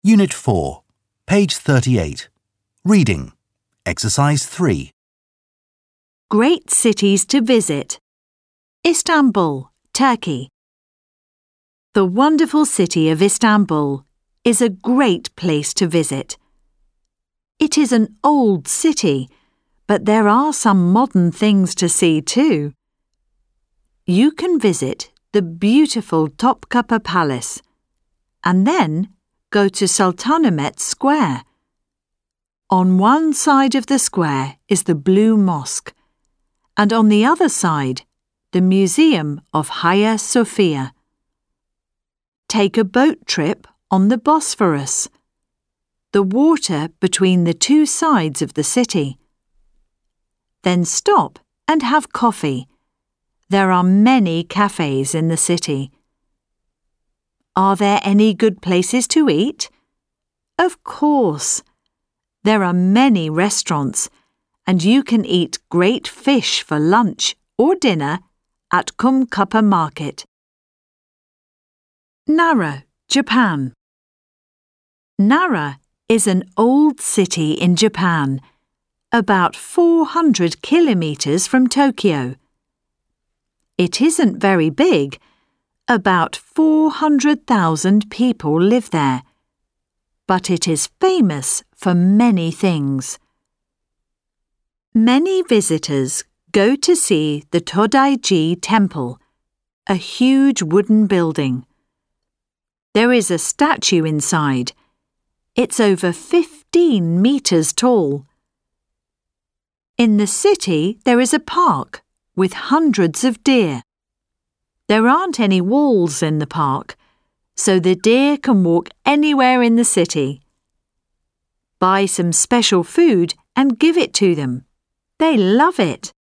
Unit 4, page 38. Reading. Exercise 3. Great cities to visit. Istanbul, Turkey. The wonderful city of Istanbul is a great place to visit. It is an old city, but there are some modern things to see too. You can visit the beautiful Topkapı Palace and then go to Sultanahmet Square. On one side of the square is the Blue Mosque, and on the other side, the Museum of Hagia Sophia. Take a boat trip on the Bosphorus, the water between the two sides of the city. Then stop and have coffee. There are many cafes in the city. Are there any good places to eat? Of course. There are many restaurants, and you can eat great fish for lunch or dinner at Kumkapı Market. Nara, Japan. Nara is an old city in Japan, about 400 kilometers from Tokyo. It isn't very big. About 400,000 people live there, but it is famous for many things. Many visitors go to see the Todaiji Temple, a huge wooden building. There is a statue inside. It's over 15 meters tall. In the city, there is a park with hundreds of deer. There aren't any walls in the park, so the deer can walk anywhere in the city. Buy some special food and give it to them. They love it.